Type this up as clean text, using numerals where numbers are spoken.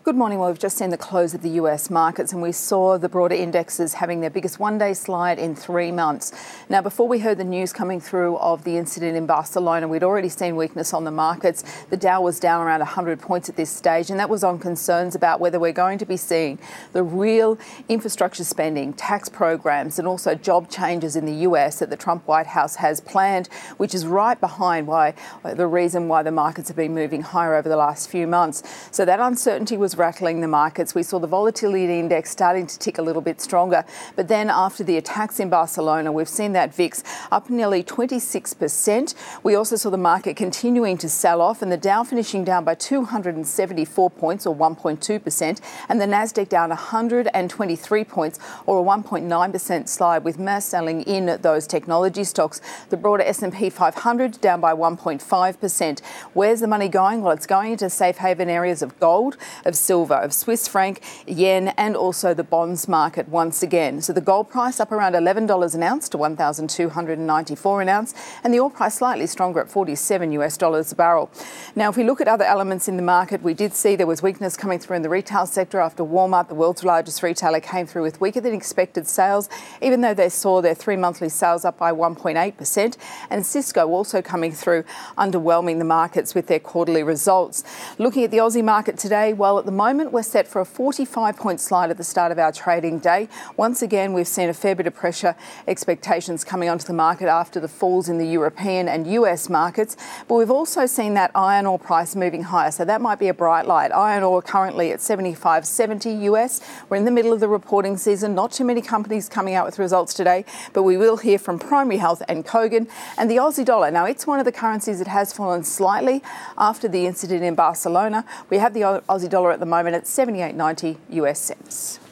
Good morning. Well, we've just seen the close of the US markets and we saw the broader indexes having their biggest one-day slide in 3 months. Now, before we heard the news coming through of the incident in Barcelona, we'd already seen weakness on the markets. The Dow was down around 100 points at this stage, and that was on concerns about whether we're going to be seeing the real infrastructure spending, tax programs and also job changes in the US that the Trump White House has planned, which is right behind the reason why the markets have been moving higher over the last few months. So that uncertainty was rattling the markets. We saw the volatility index starting to tick a little bit stronger. But then after the attacks in Barcelona, we've seen that VIX up nearly 26%. We also saw the market continuing to sell off and the Dow finishing down by 274 points or 1.2% and the Nasdaq down 123 points or a 1.9% slide, with mass selling in those technology stocks. The broader S&P 500 down by 1.5%. Where's the money going? Well, it's going into safe haven areas of gold, of silver, of Swiss franc, yen and also the bonds market once again. So the gold price up around $11 an ounce to $1,294 an ounce, and the oil price slightly stronger at $47 a barrel. Now, if we look at other elements in the market, we did see there was weakness coming through in the retail sector after Walmart, the world's largest retailer, came through with weaker than expected sales, even though they saw their 3 monthly sales up by 1.8%, and Cisco also coming through underwhelming the markets with their quarterly results. Looking at the Aussie market today, well, at the moment we're set for a 45-point slide at the start of our trading day. Once again, we've seen a fair bit of pressure expectations coming onto the market after the falls in the European and US markets, but we've also seen that iron ore price moving higher, so that might be a bright light. Iron ore currently at $75.70 US. We're in the middle of the reporting season, not too many companies coming out with results today, but we will hear from Primary Health and Kogan. And the Aussie dollar, now it's one of the currencies that has fallen slightly after the incident in Barcelona. We have the Aussie dollar at the moment at 78.90 US cents.